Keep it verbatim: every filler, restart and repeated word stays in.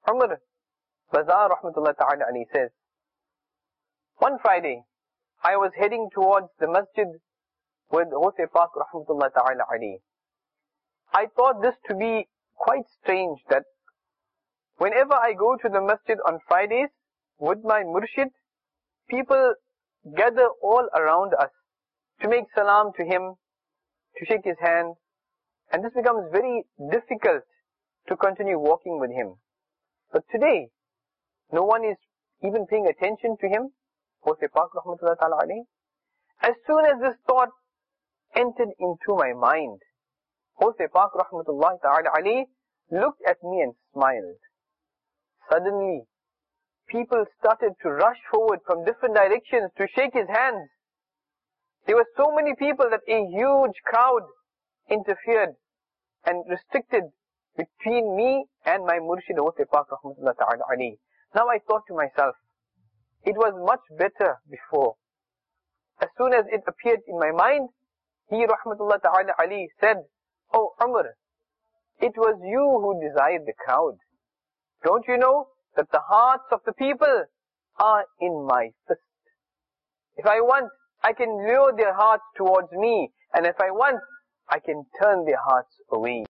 Umar Bazar rahmatullahi ta'ala alayhi says, one Friday, I was heading towards the masjid with Ghuth Pak rahmatullahi ta'ala alayhi. I thought this to be quite strange that whenever I go to the masjid on Fridays with my murshid, people gather all around us to make salam to him, to shake his hand, and this becomes very difficult to continue walking with him. But today, no one is even paying attention to him. Ghuth Pak rahmatullahi ta'ala alayhi. As soon as this thought entered into my mind, Ghuth Pak rahmatullahi ta'ala alayhi looked at me and smiled. Suddenly, people started to rush forward from different directions to shake his hands. There were so many people that a huge crowd interfered and restricted between me and my murshid Ghuth Pak rahmatullahi ta'ala alayhi. Now I thought to myself, it was much better before. As soon as it appeared in my mind, he rahmatullahi ta'ala alayhi said, "Oh Umar, it was you who desired the crowd. Don't you know that the hearts of the people are in my fist? If I want, I can lure their hearts towards me, and if I want, I can turn their hearts away."